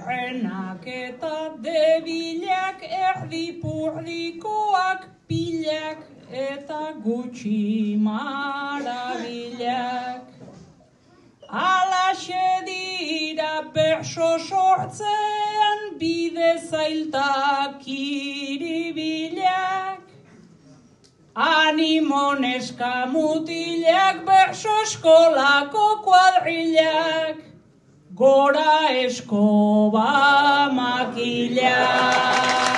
lehenak eta debilak, erdipurdikoak pilak eta gutxi marabilak. Alaxe dira berso sortzean bide zailtak iribilak. Animo neska mutilak berso eskolako kuadrilak. Gora eskoba makilak.